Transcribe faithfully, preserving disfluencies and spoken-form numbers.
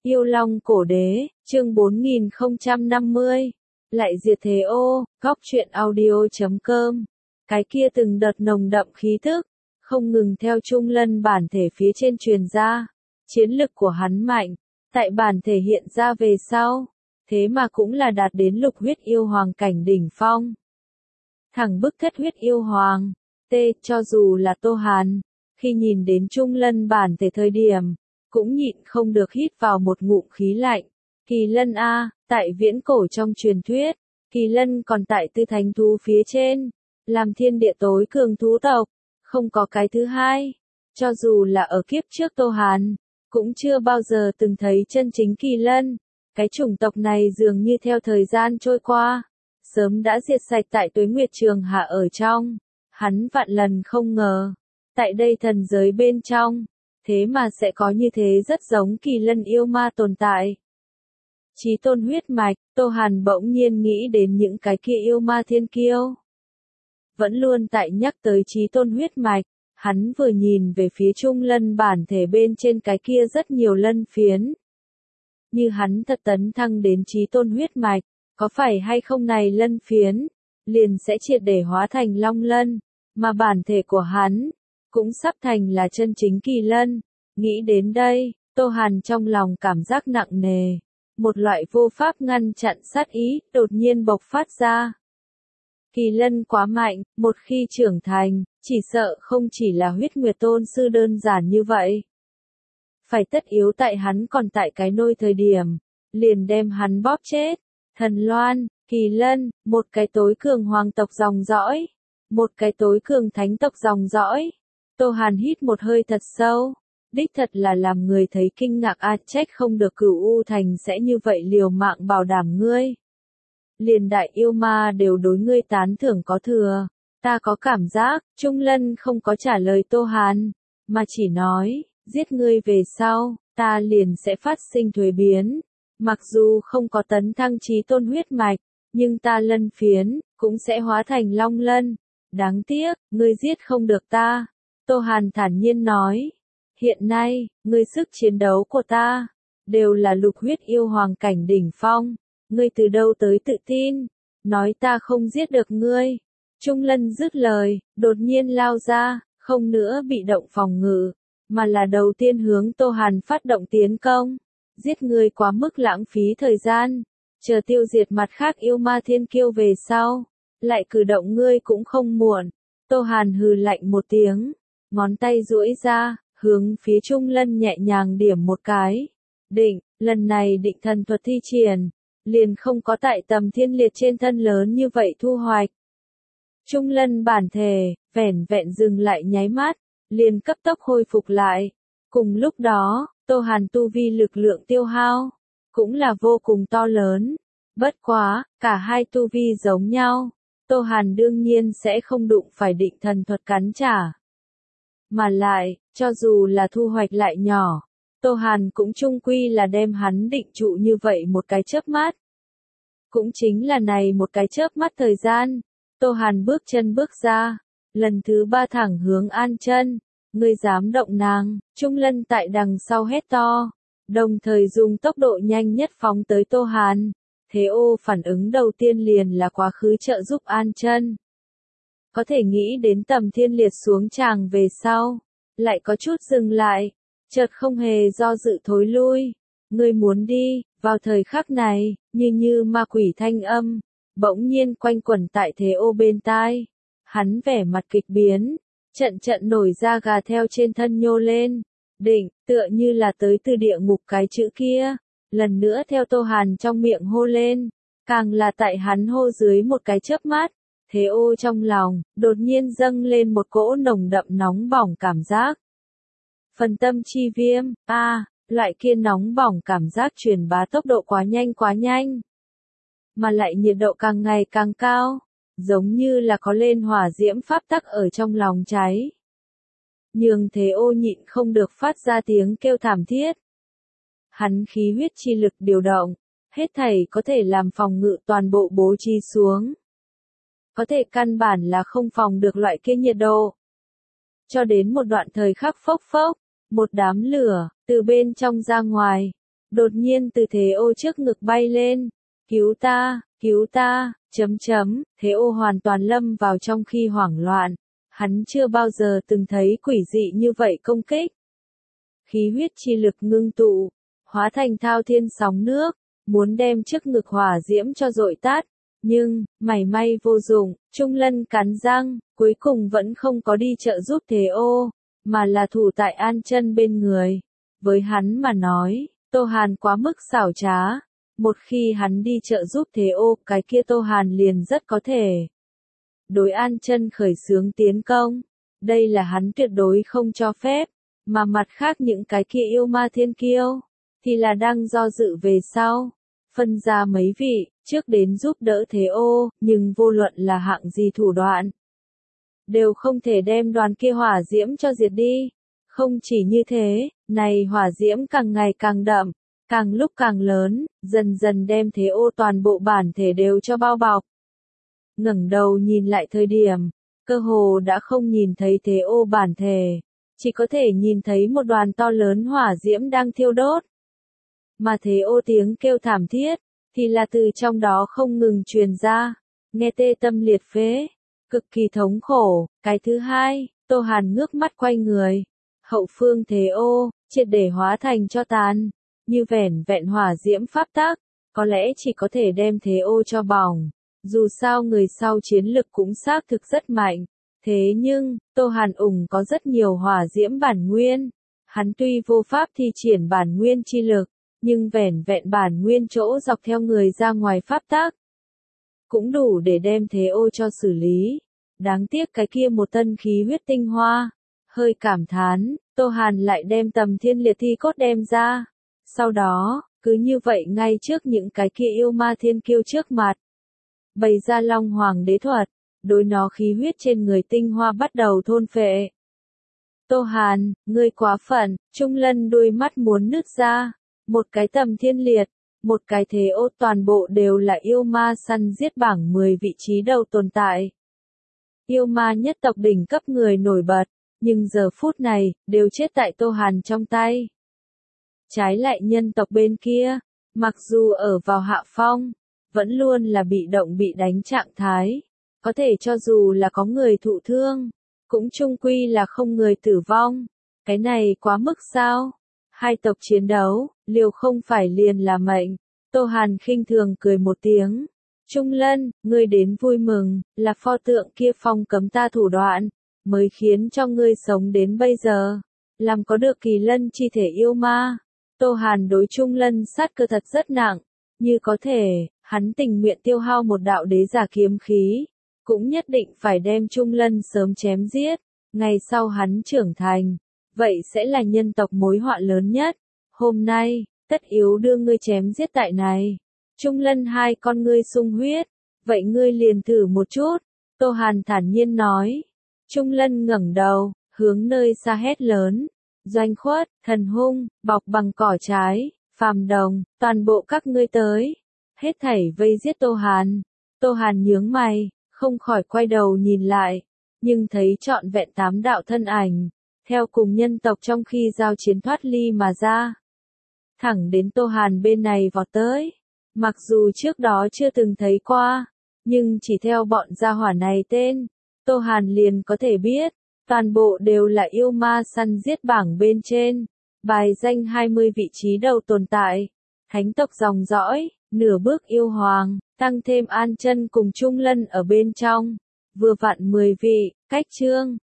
Yêu Long Cổ Đế, chương bốn nghìn không trăm năm mươi. Lại diệt thế ô, góc truyện audio chấm com. Cái kia từng đợt nồng đậm khí thức, không ngừng theo Trung Lân bản thể phía trên truyền ra. Chiến lực của hắn mạnh, tại bản thể hiện ra về sau, thế mà cũng là đạt đến lục huyết yêu hoàng cảnh đỉnh phong. Thẳng bức thất huyết yêu hoàng, tê, cho dù là Tô Hàn, khi nhìn đến Trung Lân bản thể thời điểm, cũng nhịn không được hít vào một ngụm khí lạnh. Kỳ lân a, tại viễn cổ trong truyền thuyết, kỳ lân còn tại tư thánh thú phía trên, làm thiên địa tối cường thú tộc, không có cái thứ hai. Cho dù là ở kiếp trước Tô Hàn, cũng chưa bao giờ từng thấy chân chính kỳ lân. Cái chủng tộc này dường như theo thời gian trôi qua, sớm đã diệt sạch tại Tuế Nguyệt Trường Hạ ở trong. Hắn vạn lần không ngờ, tại đây thần giới bên trong, thế mà sẽ có như thế rất giống kỳ lân yêu ma tồn tại. Chí tôn huyết mạch, Tô Hàn bỗng nhiên nghĩ đến những cái kia yêu ma thiên kiêu. Vẫn luôn tại nhắc tới chí tôn huyết mạch, hắn vừa nhìn về phía Trung Lân bản thể bên trên cái kia rất nhiều lân phiến. Như hắn thật tấn thăng đến chí tôn huyết mạch, có phải hay không này lân phiến, liền sẽ triệt để hóa thành long lân, mà bản thể của hắn cũng sắp thành là chân chính kỳ lân. Nghĩ đến đây, Tô Hàn trong lòng cảm giác nặng nề, một loại vô pháp ngăn chặn sát ý đột nhiên bộc phát ra. Kỳ lân quá mạnh, một khi trưởng thành, chỉ sợ không chỉ là huyết nguyệt tôn sư đơn giản như vậy. Phải tất yếu tại hắn còn tại cái nôi thời điểm, liền đem hắn bóp chết. Thần Loan, kỳ lân, một cái tối cường hoàng tộc dòng dõi, một cái tối cường thánh tộc dòng dõi. Tô Hàn hít một hơi thật sâu, đích thật là làm người thấy kinh ngạc a, trách không được Cửu U Thành sẽ như vậy liều mạng bảo đảm ngươi. Liền đại yêu ma đều đối ngươi tán thưởng có thừa. Ta có cảm giác, Trung Lân không có trả lời Tô Hàn, mà chỉ nói, giết ngươi về sau, ta liền sẽ phát sinh thuế biến. Mặc dù không có tấn thăng chí tôn huyết mạch, nhưng ta lân phiến, cũng sẽ hóa thành long lân. Đáng tiếc, ngươi giết không được ta. Tô Hàn thản nhiên nói, hiện nay, ngươi sức chiến đấu của ta, đều là lục huyết yêu hoàng cảnh đỉnh phong. Ngươi từ đâu tới tự tin, nói ta không giết được ngươi. Trung Lân dứt lời, đột nhiên lao ra, không nữa bị động phòng ngự, mà là đầu tiên hướng Tô Hàn phát động tiến công. Giết ngươi quá mức lãng phí thời gian, chờ tiêu diệt mặt khác yêu ma thiên kiêu về sau, lại cử động ngươi cũng không muộn. Tô Hàn hừ lạnh một tiếng, ngón tay duỗi ra, hướng phía Trung Lân nhẹ nhàng điểm một cái. Định, lần này định thần thuật thi triển, liền không có tại tầm thiên liệt trên thân lớn như vậy thu hoạch. Trung Lân bản thể, vẻn vẹn dừng lại nháy mắt, liền cấp tốc hồi phục lại. Cùng lúc đó, Tô Hàn tu vi lực lượng tiêu hao, cũng là vô cùng to lớn. Bất quá, cả hai tu vi giống nhau, Tô Hàn đương nhiên sẽ không đụng phải định thần thuật cắn trả. Mà lại, cho dù là thu hoạch lại nhỏ, Tô Hàn cũng chung quy là đem hắn định trụ như vậy một cái chớp mắt. Cũng chính là này một cái chớp mắt thời gian, Tô Hàn bước chân bước ra, lần thứ ba thẳng hướng An Chân. Ngươi dám động nàng, Trung Lân tại đằng sau hét to, đồng thời dùng tốc độ nhanh nhất phóng tới Tô Hàn. Thế ô phản ứng đầu tiên liền là quá khứ trợ giúp An Chân. Có thể nghĩ đến tầm thiên liệt xuống tràng về sau, lại có chút dừng lại, chợt không hề do dự thối lui. Ngươi muốn đi, vào thời khắc này, như như ma quỷ thanh âm, bỗng nhiên quanh quẩn tại Thế ô bên tai. Hắn vẻ mặt kịch biến, trận trận nổi da gà theo trên thân nhô lên. Định, tựa như là tới từ địa ngục cái chữ kia, lần nữa theo Tô Hàn trong miệng hô lên, càng là tại hắn hô dưới một cái chớp mắt. Thế ô trong lòng, đột nhiên dâng lên một cỗ nồng đậm nóng bỏng cảm giác. Phần tâm chi viêm, a, à, loại kia nóng bỏng cảm giác truyền bá tốc độ quá nhanh quá nhanh. Mà lại nhiệt độ càng ngày càng cao, giống như là có lên hỏa diễm pháp tắc ở trong lòng cháy. Nhường Thế ô nhịn không được phát ra tiếng kêu thảm thiết. Hắn khí huyết chi lực điều động, hết thảy có thể làm phòng ngự toàn bộ bố trí xuống. Có thể căn bản là không phòng được loại kia nhiệt độ. Cho đến một đoạn thời khắc phốc phốc, một đám lửa, từ bên trong ra ngoài, Đột nhiên từ Thế Ô trước ngực bay lên. Cứu ta, cứu ta, chấm chấm, Thế Ô hoàn toàn lâm vào trong khi hoảng loạn. Hắn chưa bao giờ từng thấy quỷ dị như vậy công kích. Khí huyết chi lực ngưng tụ, hóa thành thao thiên sóng nước, muốn đem trước ngực hỏa diễm cho dội tắt. Nhưng, mảy may vô dụng, Trung Lân cắn răng, cuối cùng vẫn không có đi trợ giúp Thế Ô, mà là thủ tại An Chân bên người. Với hắn mà nói, Tô Hàn quá mức xảo trá. Một khi hắn đi trợ giúp Thế Ô, cái kia Tô Hàn liền rất có thể đối An Chân khởi xướng tiến công. Đây là hắn tuyệt đối không cho phép, mà mặt khác những cái kia yêu ma thiên kiêu, thì là đang do dự về sau. Phân ra mấy vị, trước đến giúp đỡ Thế Ô, nhưng vô luận là hạng gì thủ đoạn, đều không thể đem đoàn kia hỏa diễm cho diệt đi. Không chỉ như thế, này hỏa diễm càng ngày càng đậm, càng lúc càng lớn, dần dần đem Thế Ô toàn bộ bản thể đều cho bao bọc. Ngẩng đầu nhìn lại thời điểm, cơ hồ đã không nhìn thấy Thế Ô bản thể, chỉ có thể nhìn thấy một đoàn to lớn hỏa diễm đang thiêu đốt. Mà Thế Ô tiếng kêu thảm thiết, thì là từ trong đó không ngừng truyền ra, nghe tê tâm liệt phế, cực kỳ thống khổ. Cái thứ hai, Tô Hàn ngước mắt quay người, hậu phương Thế Ô, triệt để hóa thành cho tàn, như vẻn vẹn hỏa diễm pháp tắc, có lẽ chỉ có thể đem Thế Ô cho bỏng. Dù sao người sau chiến lực cũng xác thực rất mạnh, thế nhưng, Tô Hàn ủng có rất nhiều hỏa diễm bản nguyên. Hắn tuy vô pháp thi triển bản nguyên chi lực, nhưng vẻn vẹn bản nguyên chỗ dọc theo người ra ngoài pháp tác, cũng đủ để đem Thế Ô cho xử lý. Đáng tiếc cái kia một tân khí huyết tinh hoa. Hơi cảm thán, Tô Hàn lại đem tầm thiên liệt thi cốt đem ra. Sau đó, cứ như vậy ngay trước những cái kia yêu ma thiên kiêu trước mặt, bày ra Long Hoàng đế thuật, đối nó khí huyết trên người tinh hoa bắt đầu thôn phệ. Tô Hàn, ngươi quá phận, Trung Lân đuôi mắt muốn nứt ra. Một cái tầm thiên liệt, một cái Thế Ô, toàn bộ đều là yêu ma săn giết bảng mười vị trí đầu tồn tại. Yêu ma nhất tộc đỉnh cấp người nổi bật, nhưng giờ phút này, đều chết tại Tô Hàn trong tay. Trái lại nhân tộc bên kia, mặc dù ở vào hạ phong, vẫn luôn là bị động bị đánh trạng thái. Có thể cho dù là có người thụ thương, cũng chung quy là không người tử vong. Cái này quá mức sao? Hai tộc chiến đấu, liều không phải liền là mệnh. Tô Hàn khinh thường cười một tiếng. Trung Lân, ngươi đến vui mừng, là pho tượng kia phong cấm ta thủ đoạn, mới khiến cho ngươi sống đến bây giờ. Làm có được kỳ lân chi thể yêu ma. Tô Hàn đối Trung Lân sát cơ thật rất nặng. Như có thể, hắn tình nguyện tiêu hao một đạo đế giả kiếm khí, cũng nhất định phải đem Trung Lân sớm chém giết. Ngày sau hắn trưởng thành, vậy sẽ là nhân tộc mối họa lớn nhất. Hôm nay, tất yếu đưa ngươi chém giết tại này. Trung Lân hai con ngươi sung huyết, vậy ngươi liền thử một chút. Tô Hàn thản nhiên nói. Trung Lân ngẩng đầu, hướng nơi xa hét lớn. Doanh Khuất, Thần Hung, bọc bằng cỏ trái, Phàm Đồng, toàn bộ các ngươi tới. Hết thảy vây giết Tô Hàn. Tô Hàn nhướng mày, không khỏi quay đầu nhìn lại, nhưng thấy trọn vẹn tám đạo thân ảnh, theo cùng nhân tộc trong khi giao chiến thoát ly mà ra. Thẳng đến Tô Hàn bên này vọt tới. Mặc dù trước đó chưa từng thấy qua, nhưng chỉ theo bọn gia hỏa này tên, Tô Hàn liền có thể biết, toàn bộ đều là yêu ma săn giết bảng bên trên, bài danh hai mươi vị trí đầu tồn tại, thánh tộc dòng dõi, nửa bước yêu hoàng, tăng thêm An Chân cùng Trung Lân ở bên trong, vừa vặn mười vị. Cách chương